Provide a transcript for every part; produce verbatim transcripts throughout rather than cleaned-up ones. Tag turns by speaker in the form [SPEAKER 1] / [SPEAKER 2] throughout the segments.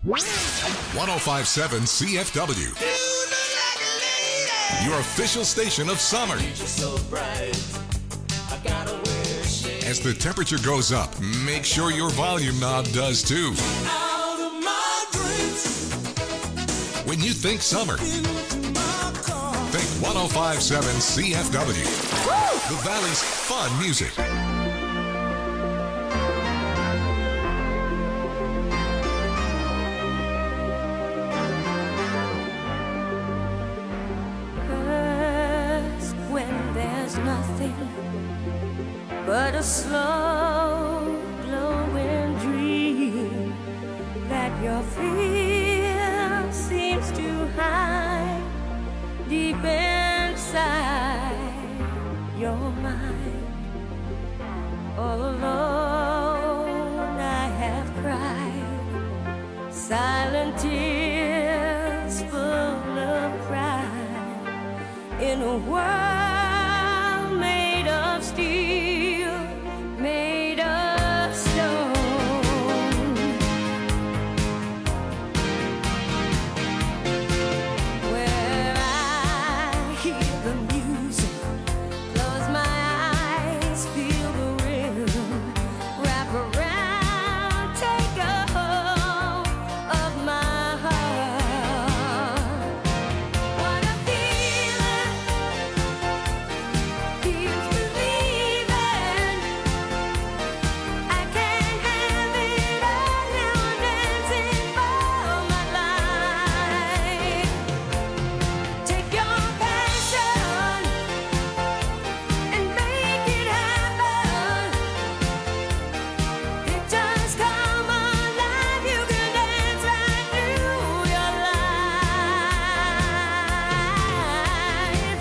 [SPEAKER 1] one oh five point seven C F W. Your official station of summer. As the temperature goes up, make sure your volume knob does too. When you think summer, think one oh five point seven C F W. The Valley's fun music.
[SPEAKER 2] First, when there's nothing but a slow glowing dream that your fear seems to hide deep inside your mind. All alone I have cried silent tears full of pride in a world made of steel, made of stone. Where I hear the music, close my eyes, feel the rhythm, wrap around, take a hold of my heart. What a feeling, feels believing. I can't have it all now, I'm dancing for my life. Take your passion and make it happen. It just come alive, you can dance right through your life.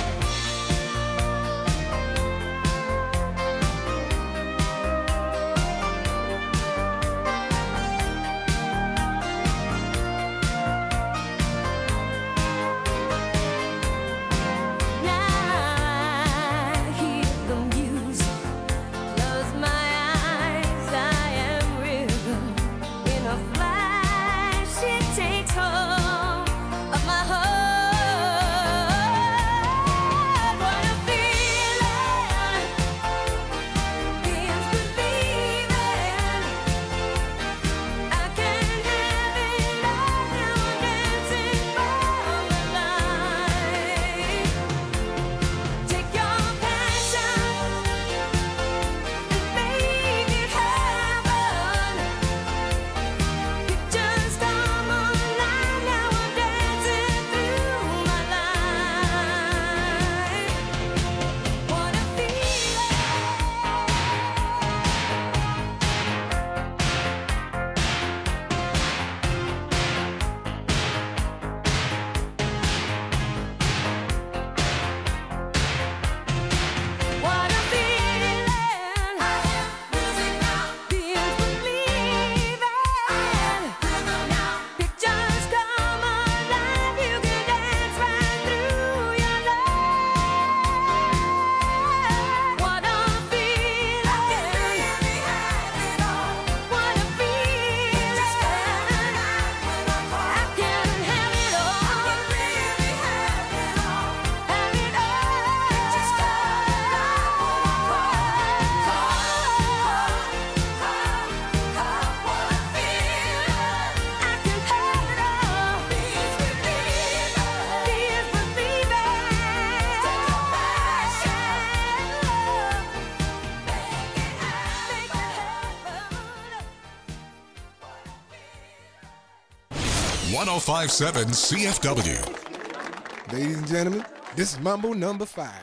[SPEAKER 2] Now I hear the music, close my eyes, I am rhythm. In a flash, it takes hold of my heart. What a feeling, feels believing. I can't have it all now, I'm dancing for my life. Take your passion and make it happen. It just come alive, now I'm dancing through my life. What a feeling. What a feeling. I am music now. Feels believing. Rhythm now. Pictures come alive. You can dance right through your life. What a feeling. I can really have it all. What a feeling. I can have it all. I can really have it all. Have it all. Just call what a feeling. I can have it all. Please believe it. Please believe it. Take your passion. Make it happen.
[SPEAKER 1] one oh five point seven C F W.
[SPEAKER 3] Ladies and gentlemen, this is Mambo number five.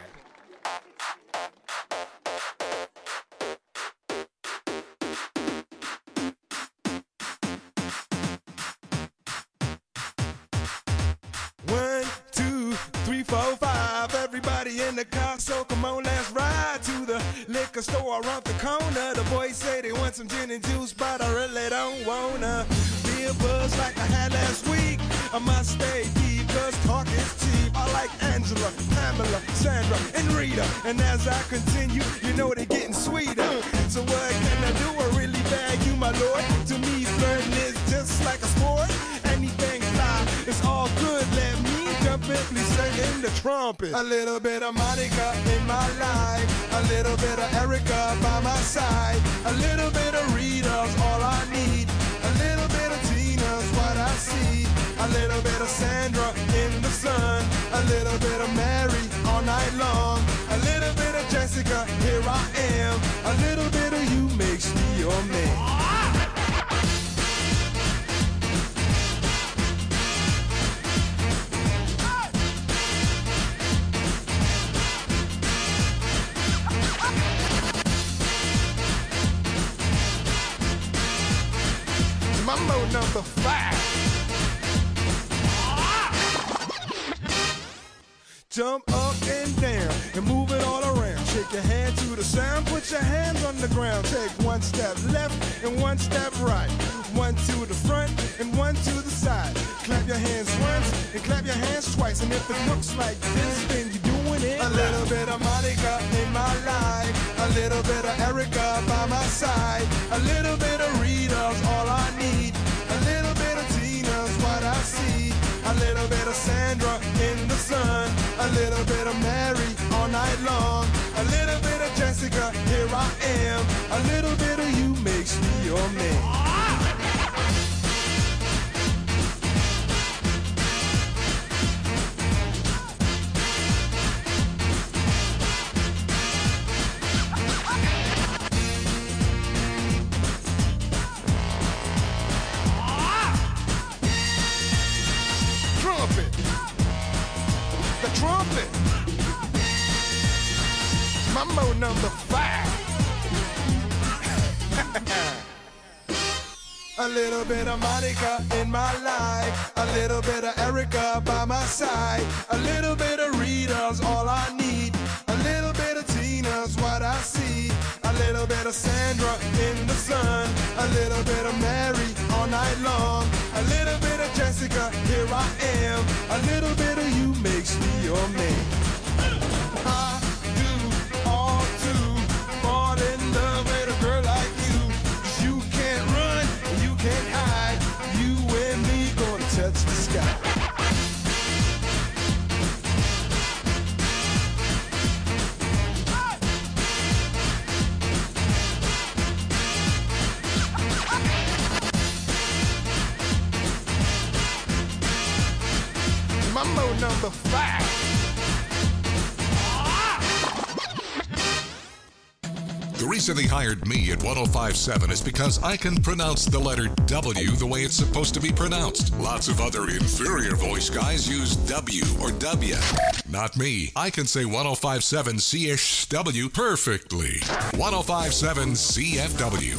[SPEAKER 3] One, two, three, four, five. Everybody in the car, so come on, let's ride to the liquor store around the corner. The boys say they want some gin and juice, but I really don't wanna be a buzz like I had last week. I must stay deep, cause talk is cheap. I like Angela, Pamela, Sandra, and Rita. And as I continue, you know they're getting sweeter. So what can I do? I really bag you, my lord. To me, flirting is just like a sport. the trumpet. A little bit of Monica in my life, a little bit of Erica by my side, a little bit of Rita's all I need, a little bit of Tina's what I see, a little bit of Sandra in the sun, a little bit of Mary all night long, a little bit of Jessica, here I am, a little bit of you makes me your man. Mambo number five. Jump up and down and move it all around. Shake your hand to the sound, put your hands on the ground. Take one step left and one step right. One to the front and one to the side. Clap your hands once and clap your hands twice. And if it looks like this, then you're doing it. A little bit of Monica in my life, a little bit of Erica by my side, a little bit of Rita's all I need, a little bit of Tina's what I see, a little bit of Sandra in the sun, a little bit of Mary all night long, a little bit of Jessica, here I am, a little bit of you makes me your man. Trumpet. Mambo number five. A little bit of Monica in my life, a little bit of Erica by my side, a little bit of Rita's all I need, a little bit of Tina's what I see, a little bit of Sandra in the sun, a little bit of Mary all night long, a little bit of Jessica, here I am, a little bit of you makes me your man. I do all to fall in love with a girl like you, 'cause you can't run and you can't hide, you and me gonna touch the sky. Mambo number five.
[SPEAKER 1] The reason they hired me at one oh five point seven is because I can pronounce the letter W the way it's supposed to be pronounced. Lots of other inferior voice guys use W or W. Not me. I can say one oh five point seven C H W perfectly. one oh five point seven C F W.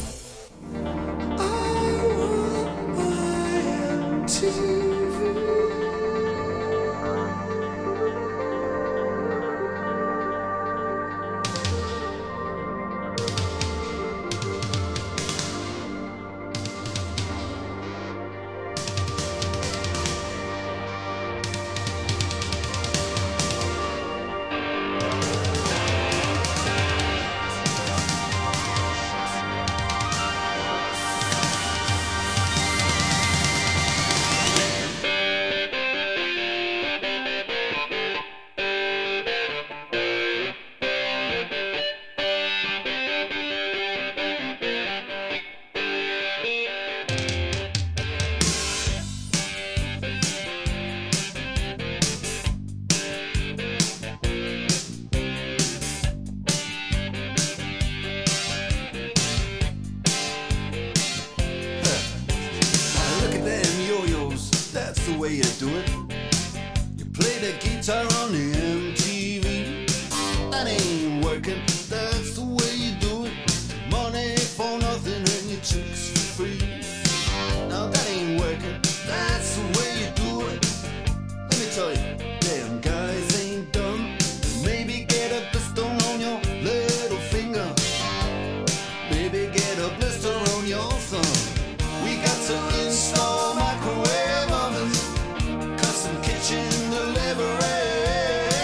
[SPEAKER 4] Install microwave ovens, custom kitchen delivery.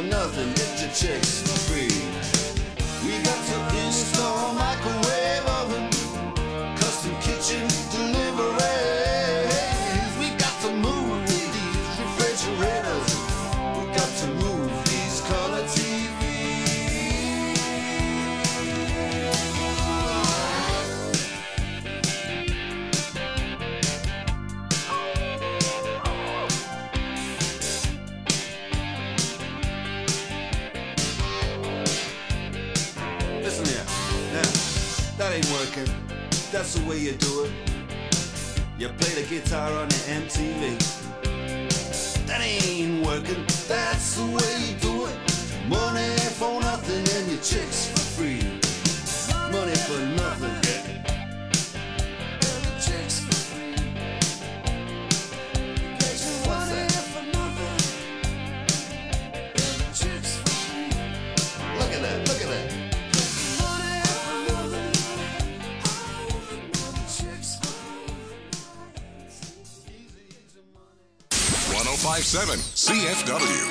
[SPEAKER 4] nothing, get your chicks for free. We got to install microwave oven, custom kitchen deliveries. We got to move these refrigerators. We got to move these color T Vs. Listen here, now, that ain't working. That's the way you do it. You play the guitar on the M T V. That ain't working. That's the way you do it. Money for nothing and your chicks for free. Money for nothing. And your chicks for free. What's that? For nothing. And your chicks for free. Look at that, look at that. Money for nothing. And your chicks for free. Easy, easy money.
[SPEAKER 1] one oh five point seven C F W.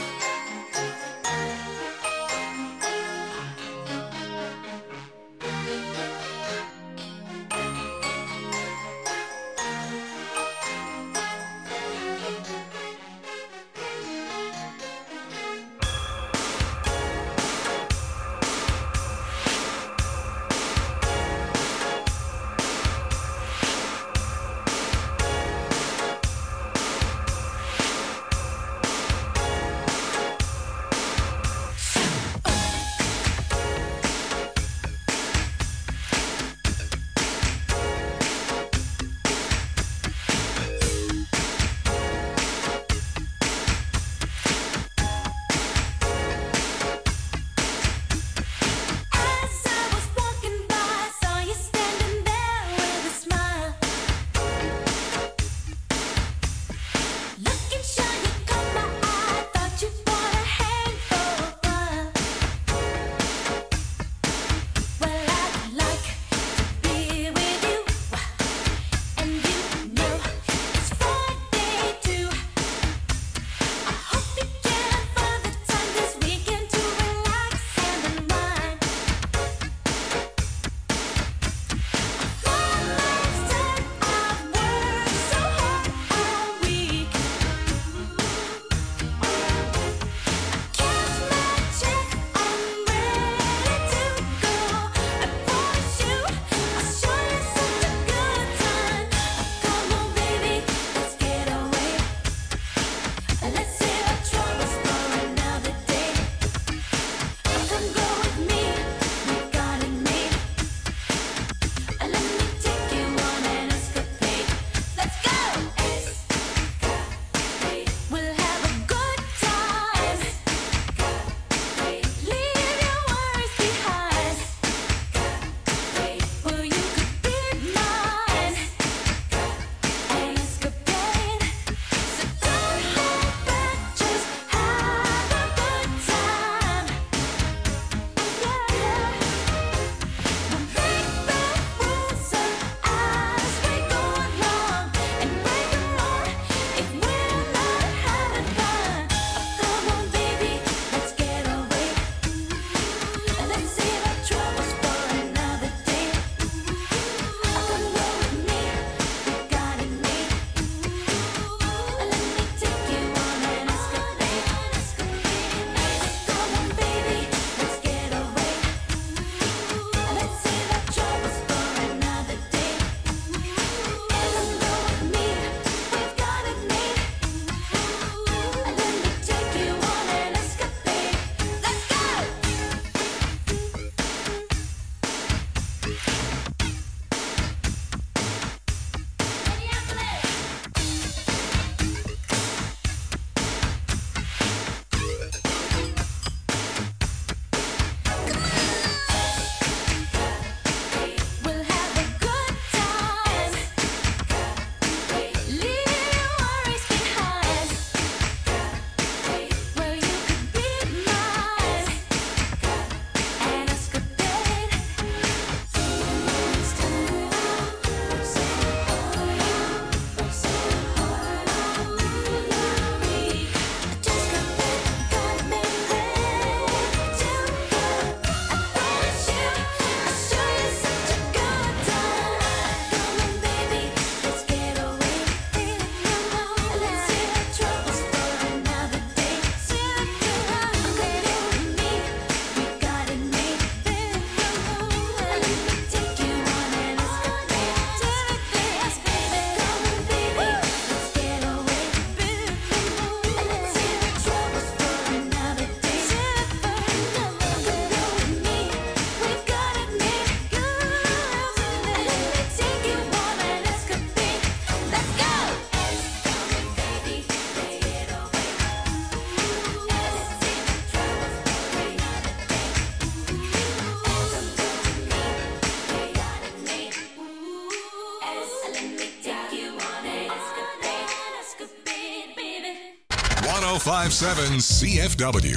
[SPEAKER 1] oh five seven C F W.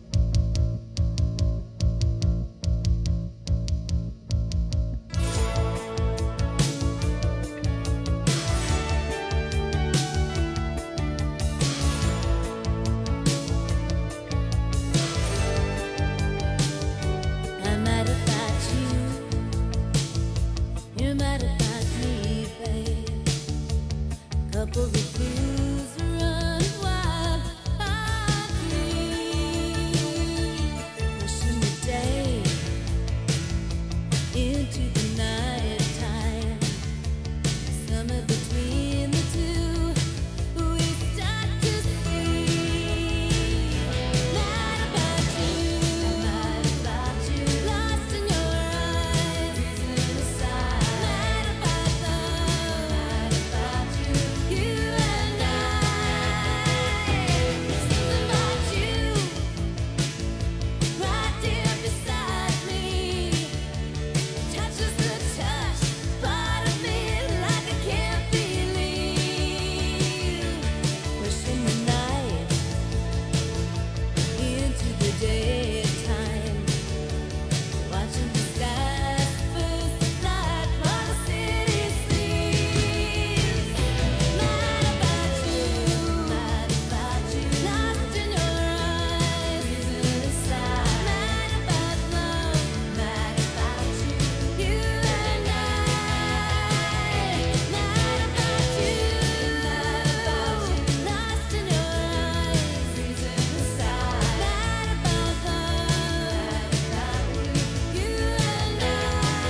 [SPEAKER 2] I'm mad about you. You're mad about me, babe. Couple of fools run wild. I dream, wishing the day into the night time. Somewhere between the two, we start to see. Mad about you, mad about you, lost in your eyes, reason aside. Mad about love, mad about you, you and I. Something about you, right there beside me, touches the touch, part of me like I can't believe. Wishing the night into the daytime, watching the skies first light while the city sleeps. Mad about you, mad about you, lost in your eyes, reason aside. Mad about love, mad about you, you and I. Mad about you, mad about you, lost in your eyes, reason aside. Mad about love, mad about you, you and I.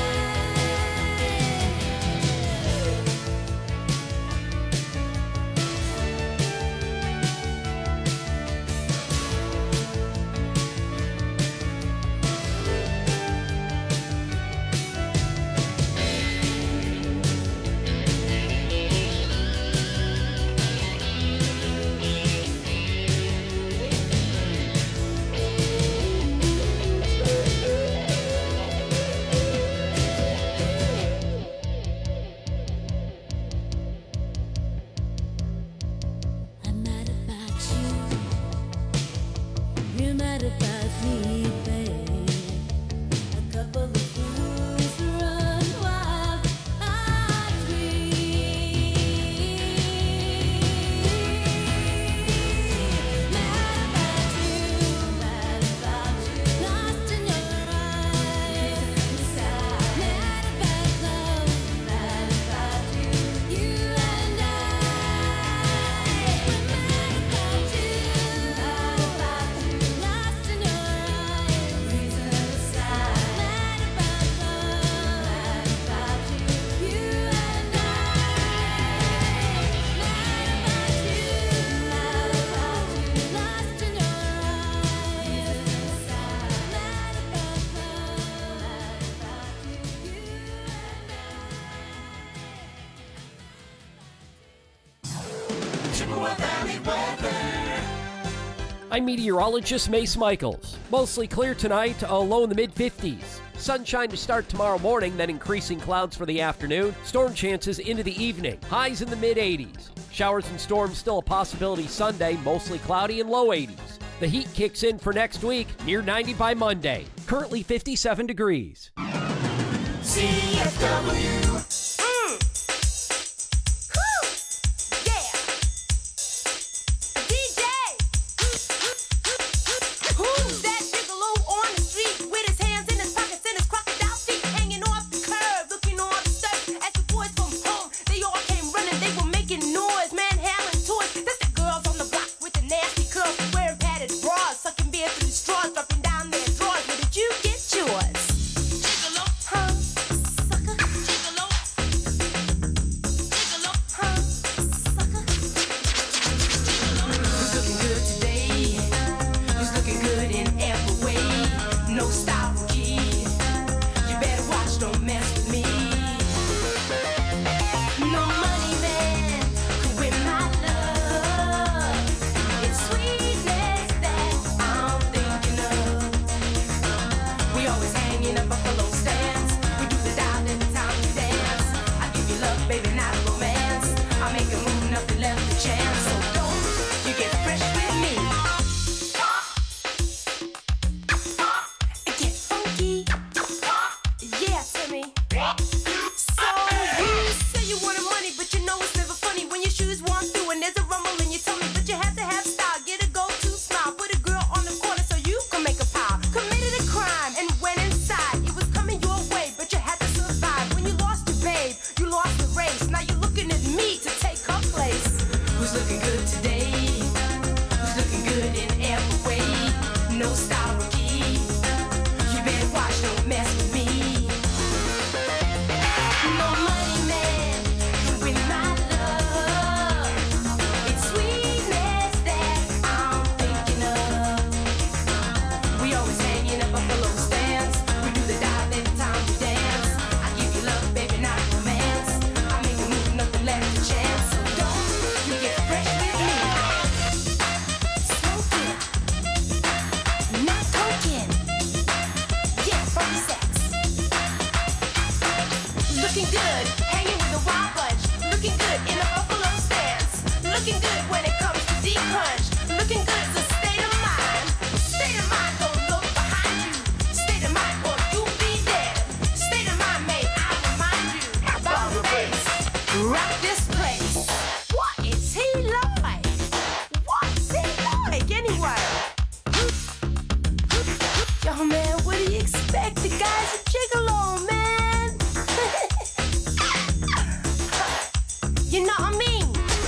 [SPEAKER 2] I'm mad about you. You're mad about me, babe. A couple of fools run wild. I dream. Mad about you, mad about you, lost in your eyes. Mad about love, mad about you, you and I. We're mad about you, mad about you, lost in your eyes. Reason aside. Mad about love, mad about you, you and I. Mad about you, mad about you, lost in your eyes. Reason aside. Mad about love, mad about you, you
[SPEAKER 5] I'm meteorologist Mace Michaels. Mostly clear tonight, a low in the mid fifties. Sunshine to start tomorrow morning, then increasing clouds for the afternoon. Storm chances into the evening. Highs in the mid eighties. Showers and storms still a possibility Sunday, mostly cloudy and low eighties. The heat kicks in for next week, near ninety by Monday. Currently fifty-seven degrees.
[SPEAKER 2] C F W. Mm. Whew. Yeah. D J. Who's that gigolo on the street with his hands in his pockets and his crocodile feet hanging off the curb, looking all disturbed? As the boys from home, they all came running. They were making noise, man, howling toys. That's the girls on the block with the nasty curls, wearing padded bras, sucking beer through the straws, dropping down their drawers. Where did you get yours? Gigolo, huh? Sucker. Gigolo. Gigolo, huh? Sucker. Who's looking good today? Who's looking good in every way? No style, kid. You better watch, don't mess with me. No money, man, could win my love. It's sweetness that I'm thinking of. We always hanging up buffalo stands. We do the dial every time we dance. I give you love, baby, not romance. I make a move, nothing left to chance. So don't you get fresh with me. no style rookie. You better watch, don't mess with me. No money man, with my love. It's sweetness that I'm thinking of. We always hanging up buffalo stands. We do the dive every time we dance. I give you love, baby, not romance. I make a move, nothing left to chance. So don't you get fresh with me. Smoking, not token. Yeah, funky sex. Looking good, hanging with a wild bunch. Looking good in a buffalo stance. Looking good when it comes to deep crunch. Looking good is a state of mind. State of mind, don't look behind you. State of mind, or you'll be dead. State of mind, may I remind you about the bass. Rock this place. What is he like? What's he like anyway? Yo, man, what do you expect? The guy's a gigolo, man. You know what I mean?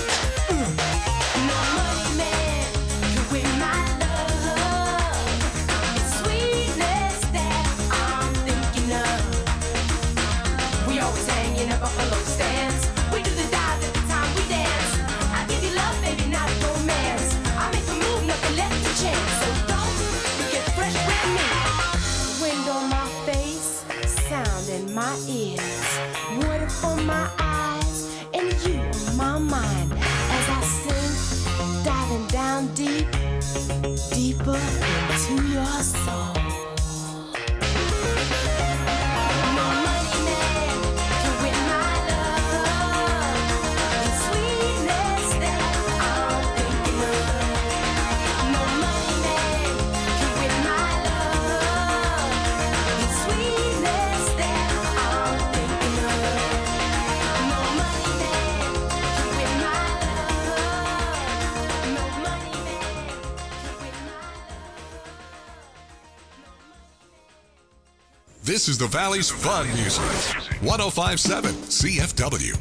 [SPEAKER 2] No money man can win my love. It's sweetness that I'm thinking of. We always hang in a buffalo stance. We do the dive every time we dance. I give you love, baby, not romance. I make a move, nothing left to chance. So don't you get fresh with me. Wind on my face, sound in my ears, water for my eyes, and you on my mind. As I sing, diving down deep, deeper into your soul. No money man can win my love. It's sweetness that I'm thinking of. No money man can win my love. It's sweetness that I'm thinking of. No money man can win my love. No money man can win my love.
[SPEAKER 1] This is the Valley's fun music. one oh five point seven C F W.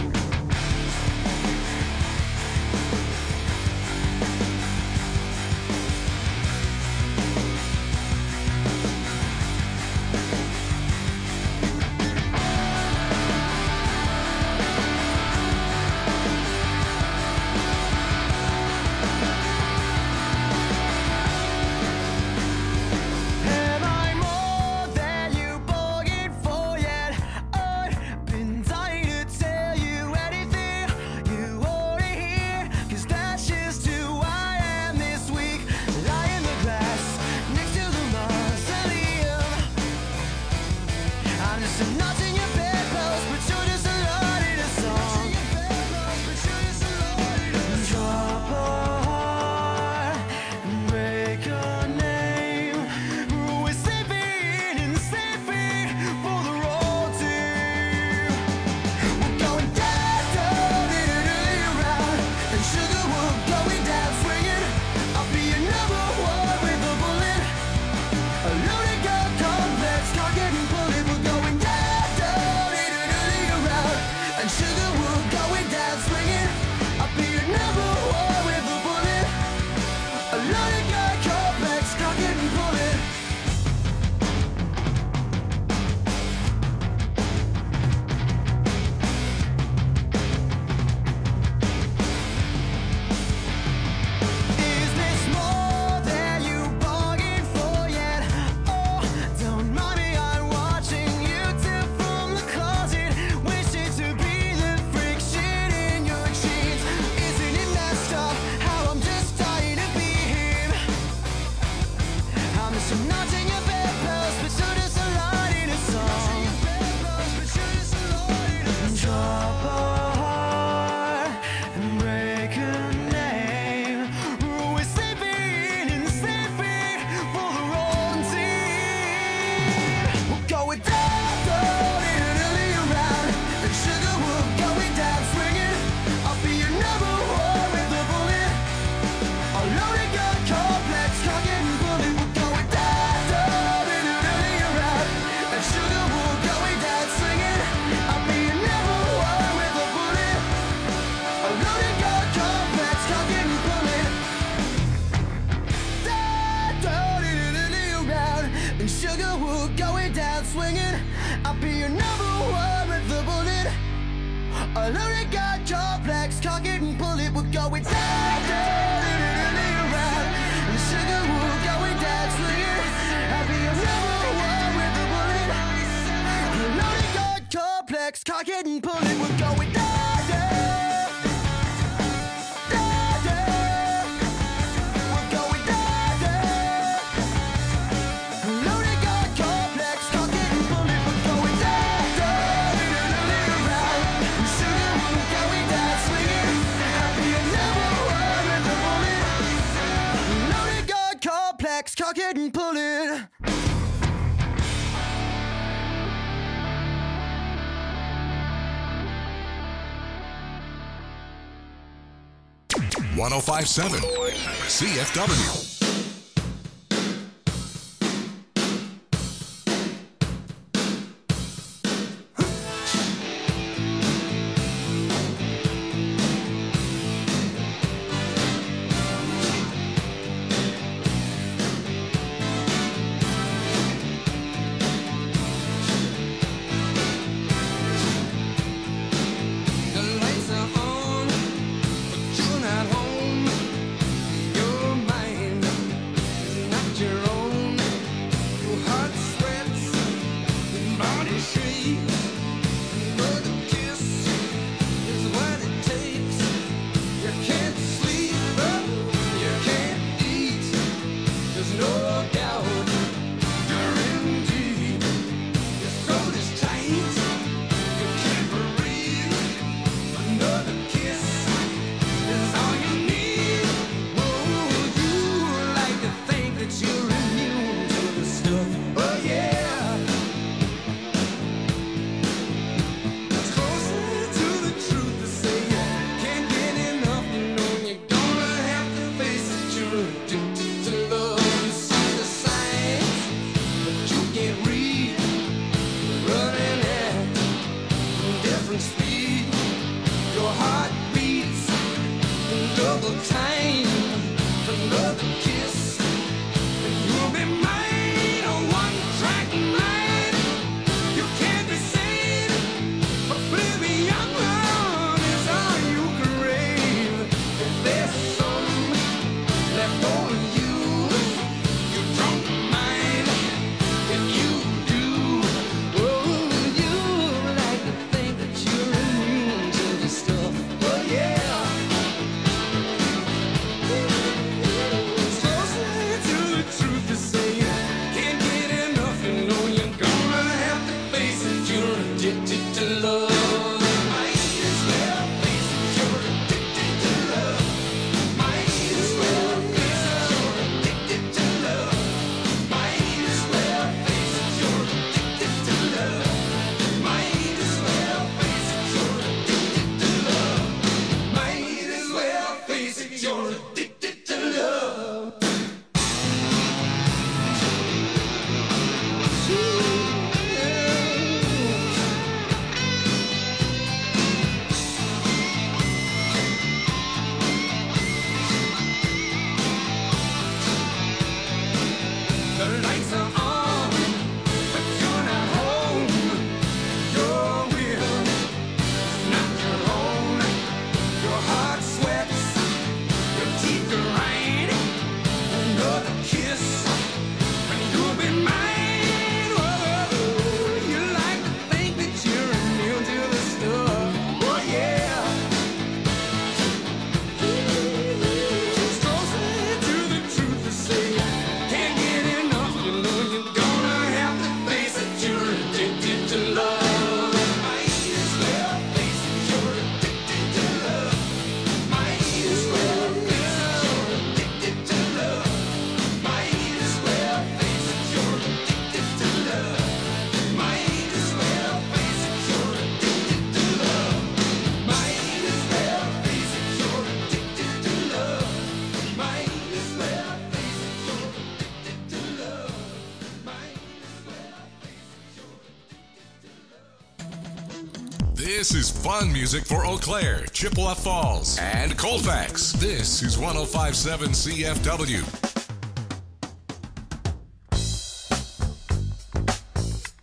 [SPEAKER 6] Am I more than you bargained for yet? I've been dying to tell you anything you wanna hear, 'cause that's just who I am this week. Lie in the grass next to the mausoleum. I'm just a nut in your bedpost, but you're just a lot in a song. Drop a heart and break your name. We're sleeping and sleeping for the road team. We're going down, down, in and around, and sugar we're going down swinging. I'll be your number one with a bullet. A loaded gun complex, cock it and pull it. We're going down, down, in and around, and sugar we're going down swinging. I'll be your number one with a bullet. A loaded gun complex, cock it and pull it. Is this more than you bargained for yet? Oh, don't mind me, I'm watching you tip from the closet, wishing to be the friction in your jeans. Isn't it messed up how I'm just dying to be him? I'm just a nut in your bedpost, but you're just a lot in a song. Drop a heart and break a name. We're sleeping and sleeping for the wrong team. We're going down, down, in and around, and sugar we're going down swinging. I'll be your number one with a bullet. A loaded gun complex, cock it and pull it. We're going down, down. down swinging. I'll be your number one with the bullet. A loaded gun, complex, cock it and pull it. We're going down, down, down, down, around. And sugar, we're going down swinging. I'll be your number one with the bullet. A loaded gun, complex, cock it and pull it. We're going down, down, down, down. We're going down, down. A loaded gun, complex, cock it and pull it. We're going down, down, down, down, around. And sugar, we're going down swinging. I'll be your number one with the bullet. Loaded gun, complex, cock it and pull it.
[SPEAKER 1] one oh five point seven C F W.
[SPEAKER 7] The lights are on, but you're not home. Your mind is not your own. Your heart sweats, your body shakes. Another kiss is what it takes. You can't sleep, you can't eat. There's no doubt you're in deep. Your soul is tight. You can't breathe. Another kiss is all you need. Oh, you like to think that you're immune to the stuff. Oh yeah. It's closer to the truth to say you can't get enough. You know you're gonna have to face it. You're addicted to love. You see the signs, but you can't read. Running at different speed. Your heart beats in double time. Another kiss, and you'll be mine. A one-track mind. You can't be sane. Oblivion is all you crave. If there's some left over you, you don't mind. If you do, oh, you like to think that you're immune to the stuff. Oh yeah. It's closer to the truth to say you can't get enough. You know you're gonna have to face it. You're addicted to love. Might as well face it. You're addicted to love. Might as well face it. You're addicted to love. Might as well face it. You're addicted to love. Might as well face it. You're addicted to love. Might as well face it. You're addicted to love. The lights are on, but you're not home. Your will is not your own. Your heart sweats, your teeth grind. Another kiss, and you'll be mine. Whoa, you like to think that you're immune to the stuff. Oh yeah. It's closer to the truth to say you can't get enough. You know you're gonna have to face it. You're addicted to love. Might as well face it. You're addicted to love. Might as well face it. You're addicted to love. Might as well face it. You're addicted to love. Might as well face it. You're addicted to love. Might as well face it. You're addicted to love. Might as well face it. You're addicted to love. Might as well face it. You're addicted to love.
[SPEAKER 1] This is fun music for Eau Claire, Chippewa Falls, and Colfax. This is one oh five point seven C F W.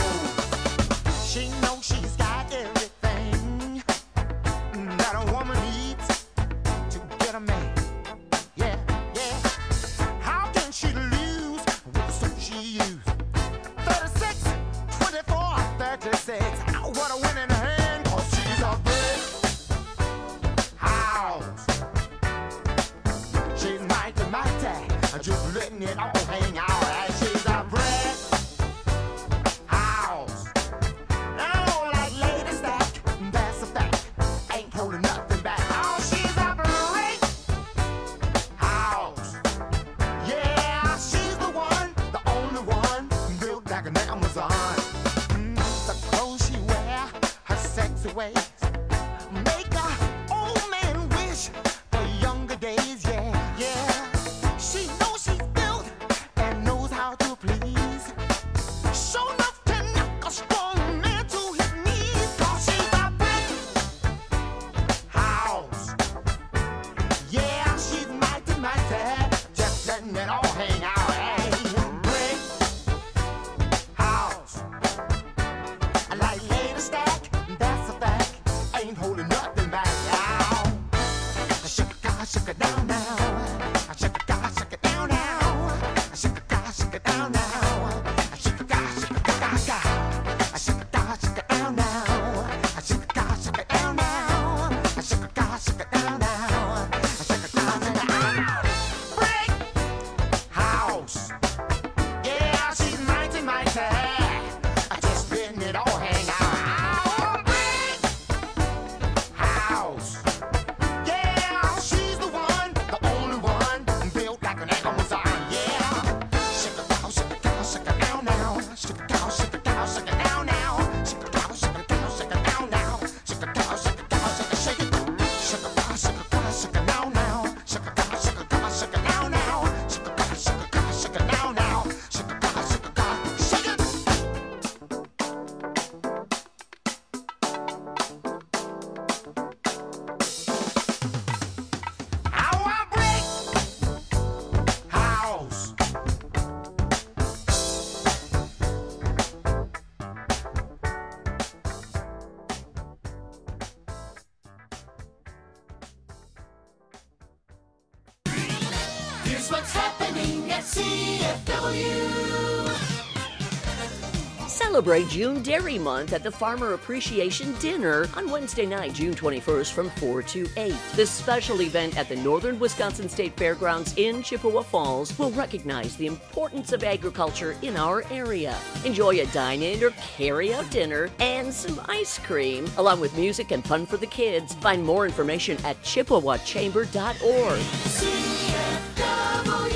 [SPEAKER 6] She knows she's got everything that a woman needs to get a man. Yeah, yeah. How can she lose with the suit she used? thirty-six, twenty-four, thirty-six. What a winning hand, 'cause she's a brick house. She's mighty, mighty, just letting it all hang out. She's a brick house. Oh, like Lady Stack, that's a fact. Ain't holding nothing back. Oh, she's a brick house. Yeah, she's the one, the only one, built like an Amazon. Mm, the clothes she wear, her sexy ways, make a old man wish for younger days. Yeah, yeah. She knows she's built and knows how to please. Show enough to knock a strong man to his knees. 'Cause she's a brick house. Yeah, she's mighty, mighty, just letting it all hang out. Hey, brick house. Like Lady Stack, that's a fact. Ain't holding nothing back. Ow. Shake it, shake it down now. Shake it, shake it down now. Shake it, shake it down now. Shake it, shake it down now. Shake it, shake it down now. Shake it, shake it down now. Shake it, shake it down now. Shake it down now. Brick house. Yeah, she's mighty, mighty. Just letting it all hang out. Brick house. Yeah, she's the one, the only one, built like an Amazon. Yeah. Shake it down, shake it down, shake it down now. Shake it down, shake it down, shake it down now. Shake it down, shake it down, shake it down now. Shake it down, shake it down, shake it, shake it. Shake it down, shake it down, shake it down now. Shake it down, shake it down, shake it down now. Shake it down, shake it down, shake it down now. Shake it down, shake it down, shake it. Our brick house.
[SPEAKER 2] Here's what's happening at C F W.
[SPEAKER 8] Celebrate June Dairy Month at the Farmer Appreciation Dinner on Wednesday night, June twenty-first from four to eight. This special event at the Northern Wisconsin State Fairgrounds in Chippewa Falls will recognize the importance of agriculture in our area. Enjoy a dine-in or carry-out dinner and some ice cream, along with music and fun for the kids. Find more information at chippewa chamber dot org.
[SPEAKER 2] C F W.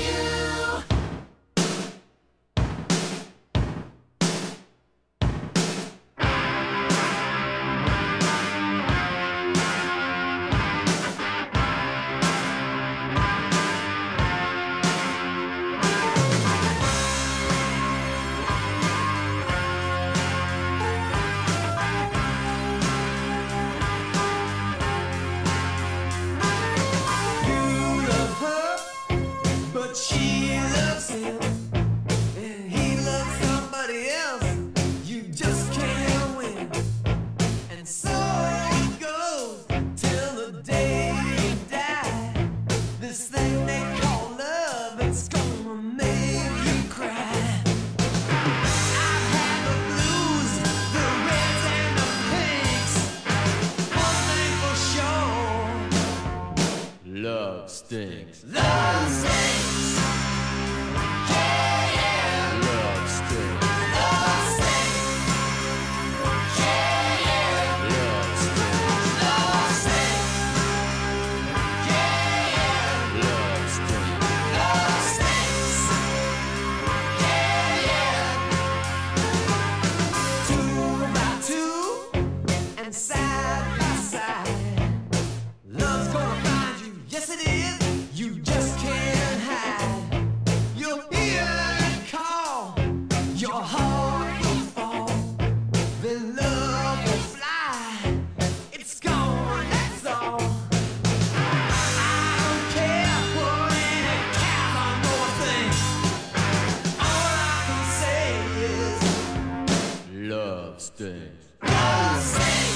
[SPEAKER 7] You love her, but she loves him, and he loves somebody else. You just can't win, and so it goes till the day you die. This thing they call love, it's gonna make you cry. I've had the blues, the reds and the pinks. One thing for sure. Love stinks. Love stinks. Yeah, yeah. Love stinks. Love stinks. Yeah, yeah. Love stinks. Love stinks. Yeah, yeah. Love stinks. Love stinks. Yeah, yeah. Two by two and side by side. Love's gonna find you, yes it is. You just
[SPEAKER 4] Love stings.
[SPEAKER 6] Love stings.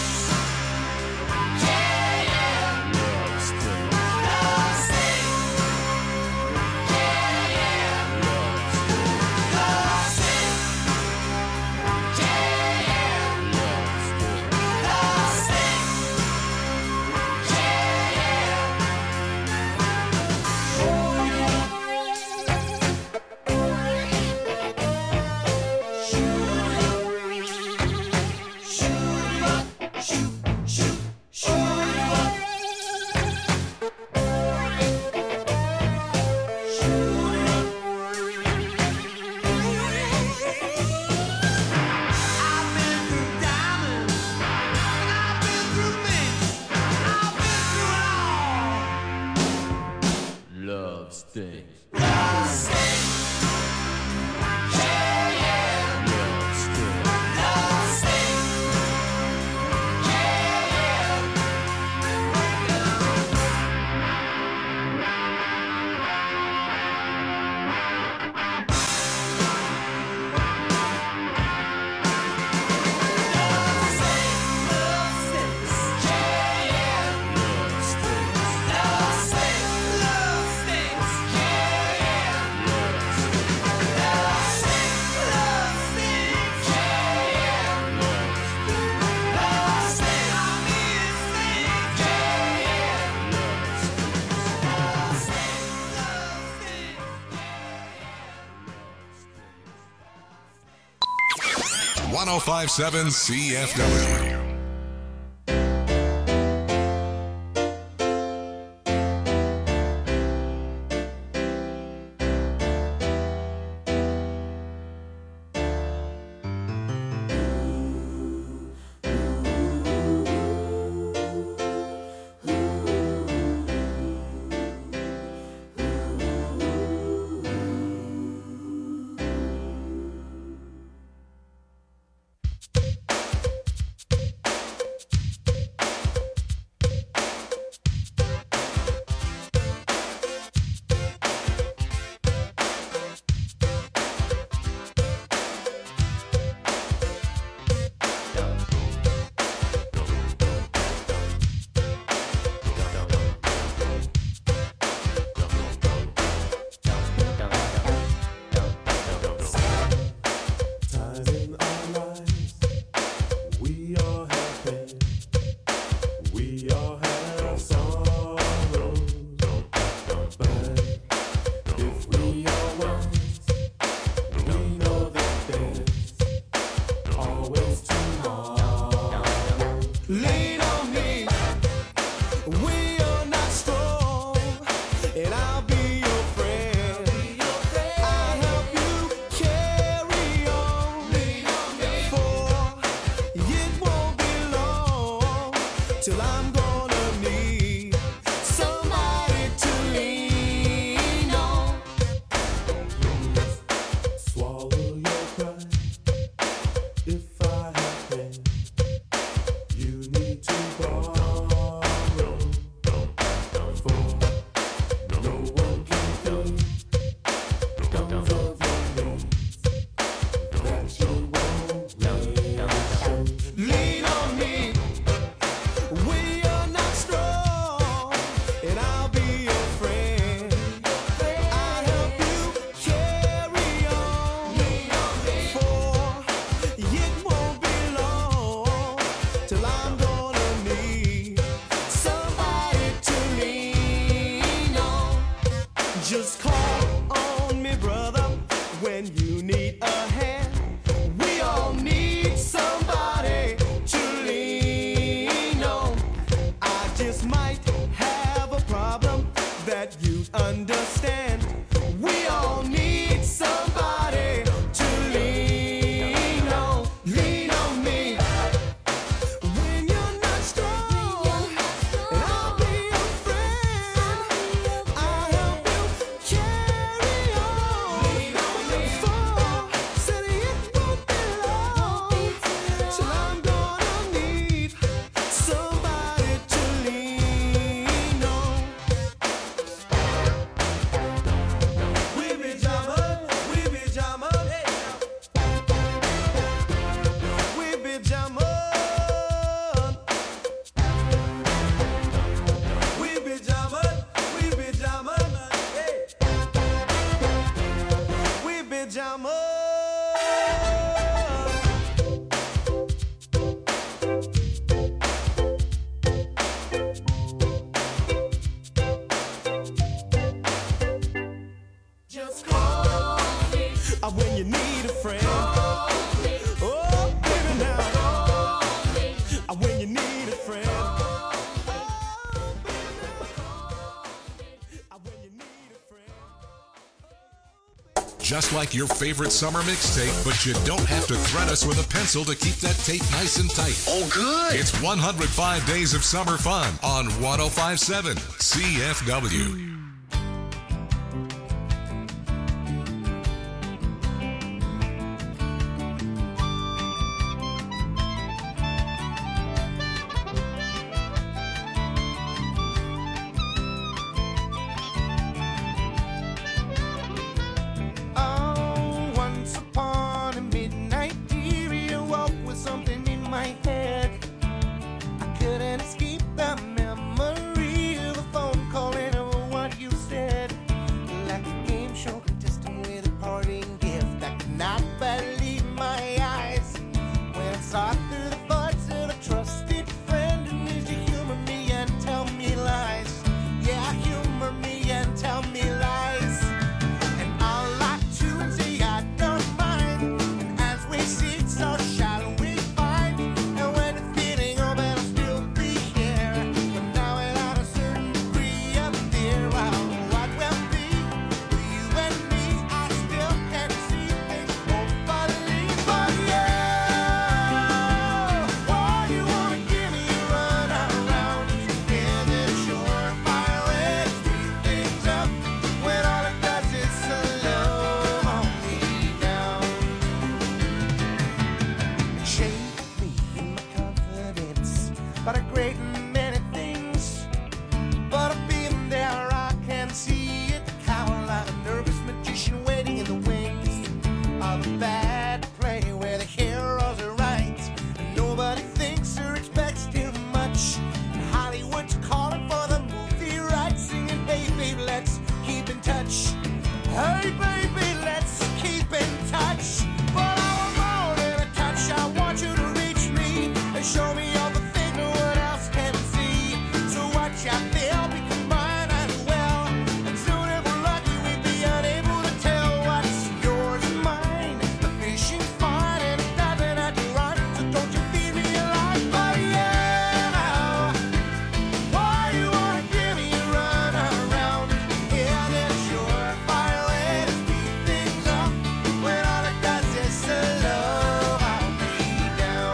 [SPEAKER 4] Love stings.
[SPEAKER 6] Love stings. Yeah, yeah.
[SPEAKER 4] Love stings.
[SPEAKER 6] Love stings. Yeah,
[SPEAKER 1] one oh five point seven C F W.
[SPEAKER 7] Lean on me. We are not strong, and I'll be your friend. I'll help you carry on. For it won't be long till I'm gonna need somebody to lean on. Swallow your pride. If I have been, you need to borrow, for no one can think comes of your needs that you won't mention. Lean on me. We are
[SPEAKER 1] just like your favorite summer mixtape, but you don't have to thread us with a pencil to keep that tape nice and tight.
[SPEAKER 9] Oh, good.
[SPEAKER 1] It's one hundred five Days of Summer Fun on one oh five point seven C F W.
[SPEAKER 6] Oh, once upon a midnight dear, you woke with something in my head. I couldn't escape the memory of a phone call and of what you said. Like a game show contestant with a parting gift, I could not believe my eyes when I saw through the voice of a trusted friend. And did you humor me and tell me lies? Yeah, humor me and tell me lies. And I'll lie to and say I don't mind. And as we sit, so shall we find. And when the feeling of it, I'll still be here. But now without a certain degree of fear, well, what will be for you and me? I still can't see things hopefully for you. Why you wanna give me a run around? Is it surefire way to speed things up when all it does is slow me down? Shake me in my confidence about a great many things, but I've been there, I can see it. Cower like a nervous magician waiting in the wings of a bad play where the heroes are right and nobody thinks or expects too much. And Hollywood's calling for the movie rights, singing, hey baby, let's keep in touch. Hey baby, let's keep in touch. But I'm more than a touch. I want you to reach me and show me all the things no one else can see. So watch out there, because mine as well. And soon if we're lucky, we'd be unable to tell what's yours and mine. The fishing's fine and it doesn't have to run. So don't you feel me alive, buddy? Yeah. Why you wanna give me a run around? Yeah, there's surefire way to speed things up when all it does is slow me down.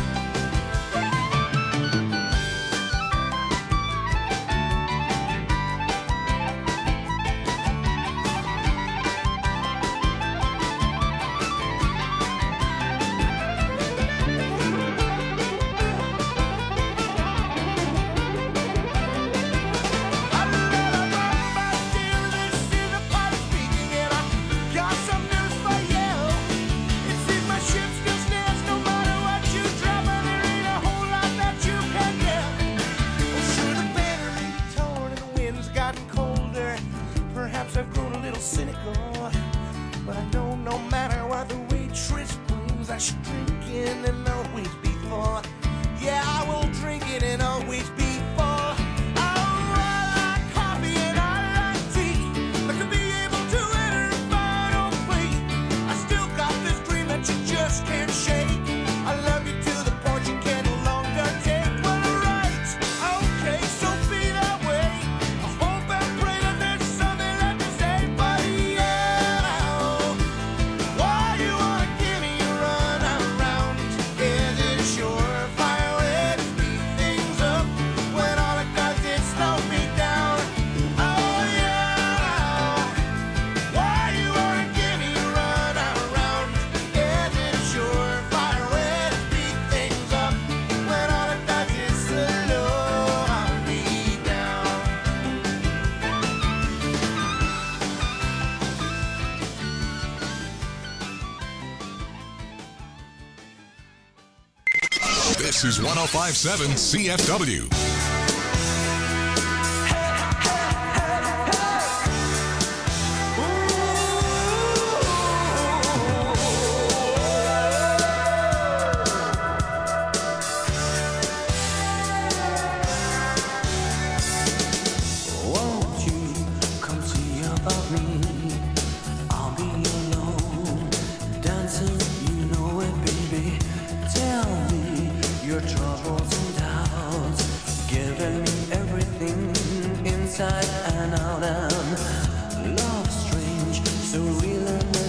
[SPEAKER 6] Perhaps I've grown a little cynical, but I know no matter what the waitress brings, I should drink in and always be full. Yeah, I will drink it and always be full. Oh, I like coffee and I like tea, but to be able to enter a final plea, I still got this dream that you just can't shake. I love you to the point you can no longer take. Well, alright, okay, so be that way. I hope and pray that there's something left to say, but yeah. Why you wanna give me a run around? Is it surefire way to speed things up when all it does is slow me down? Oh yeah. Why you wanna give me a run around? Is it surefire way to speed things up when all it does is slow me down?
[SPEAKER 1] This is one oh five point seven C F W.
[SPEAKER 6] Won't you come see about me? I'll be alone, dancing, you know it, baby. Tell me your troubles and doubts, giving me everything inside and out. And love strange, so real and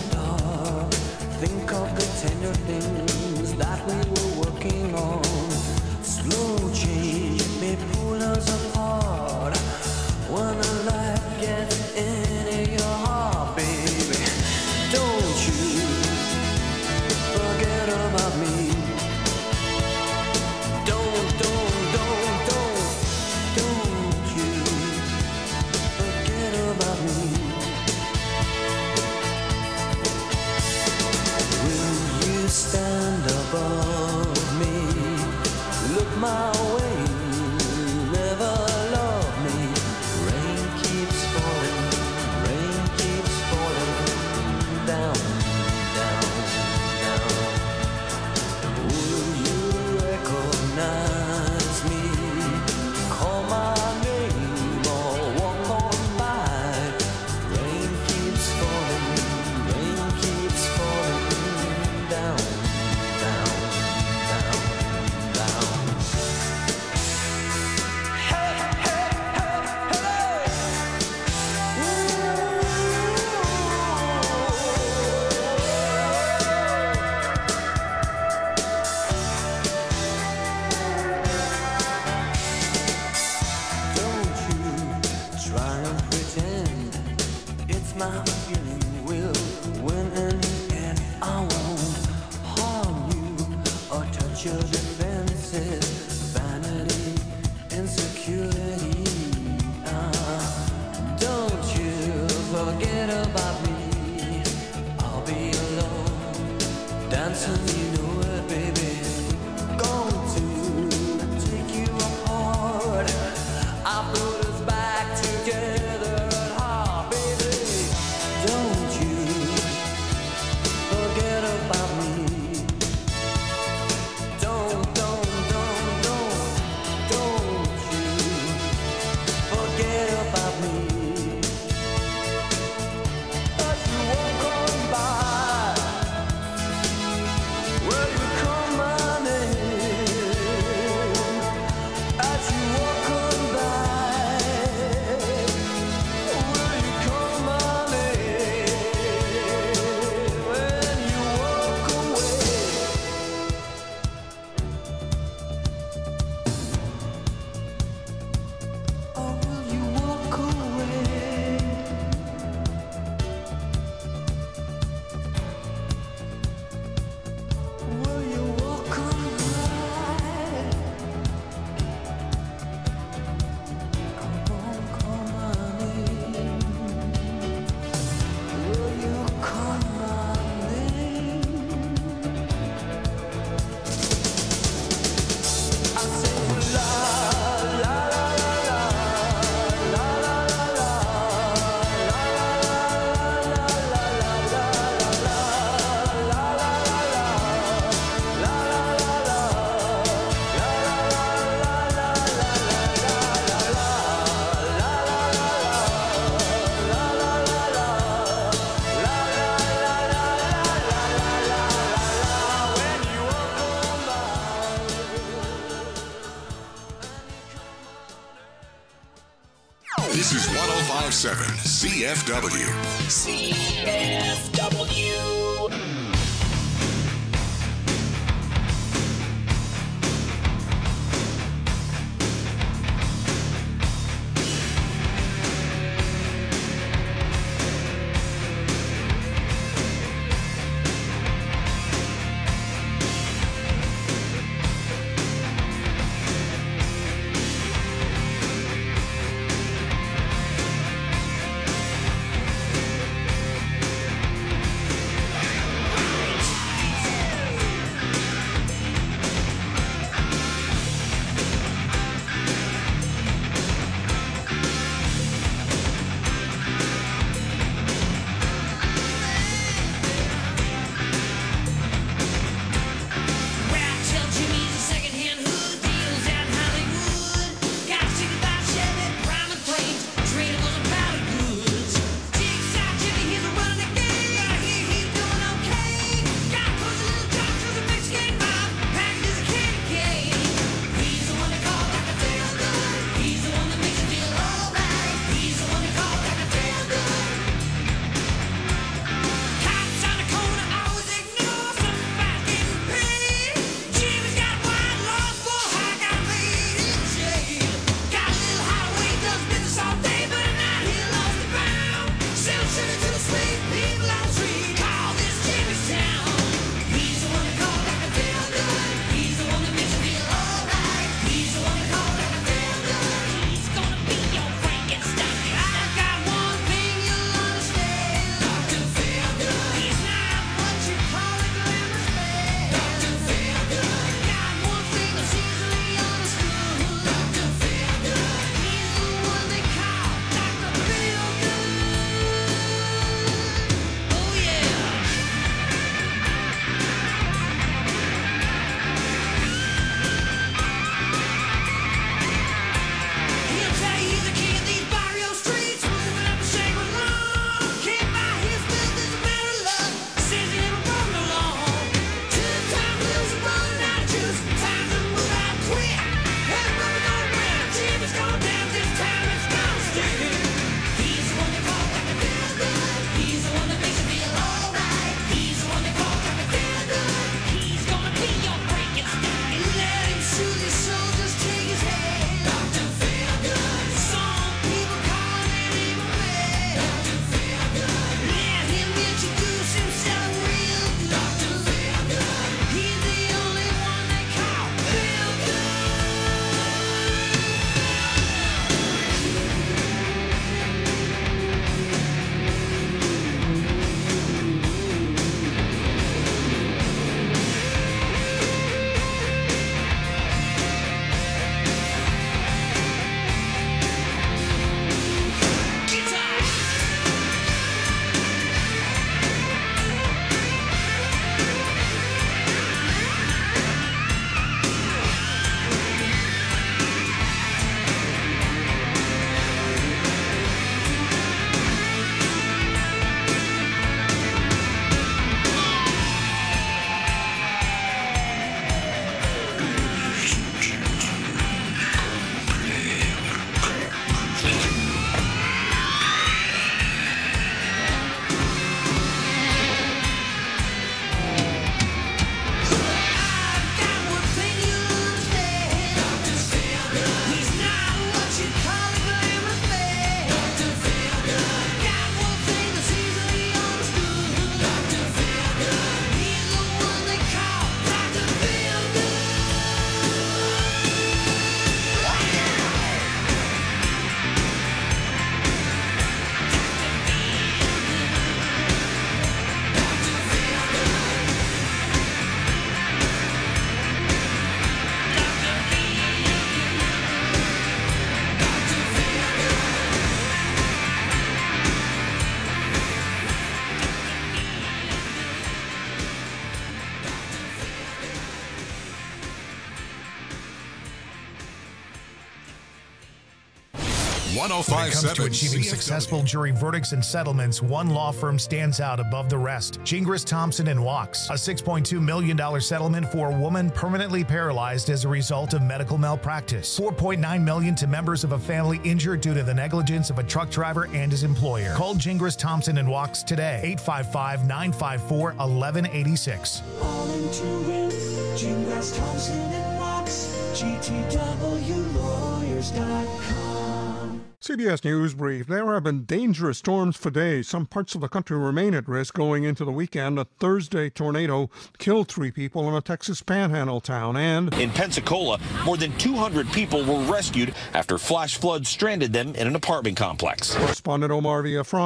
[SPEAKER 6] your defenses, vanity, insecurity. Uh, don't you forget about me. I'll be alone, dancing, you know it, baby. Going to take you apart. I put us back together at heart, baby. Don't you forget about me. Don't, don't, don't, don't, don't you forget about me. As you walk on by, will you call my name? As you walk on by, will you call my name? When you walk away. Or will you walk away? Will you walk away? I won't call my name. Will you call my name? I say la la la la la la la la la la la
[SPEAKER 1] This is one oh five point seven C F W.
[SPEAKER 9] C F W.
[SPEAKER 1] one oh
[SPEAKER 10] When
[SPEAKER 1] five
[SPEAKER 10] it comes to
[SPEAKER 1] seven
[SPEAKER 10] achieving successful jury verdicts and settlements, one law firm stands out above the rest. Gingras, Thompson and Wachs. A six point two million dollars settlement for a woman permanently paralyzed as a result of medical malpractice. four point nine million dollars to members of a family injured due to the negligence of a truck driver and his employer. Call Gingras, Thompson and Wachs today. eight five five, nine five four, one one eight six.
[SPEAKER 6] All into win. Gingras, Thompson and Wachs. G T W lawyers dot com.
[SPEAKER 11] C B S News Brief. There have been dangerous storms for days. Some parts of the country remain at risk going into the weekend. A Thursday tornado killed three people in a Texas panhandle town. And
[SPEAKER 12] in Pensacola, more than two hundred people were rescued after flash floods stranded them in an apartment complex.
[SPEAKER 11] Correspondent Omar Villafran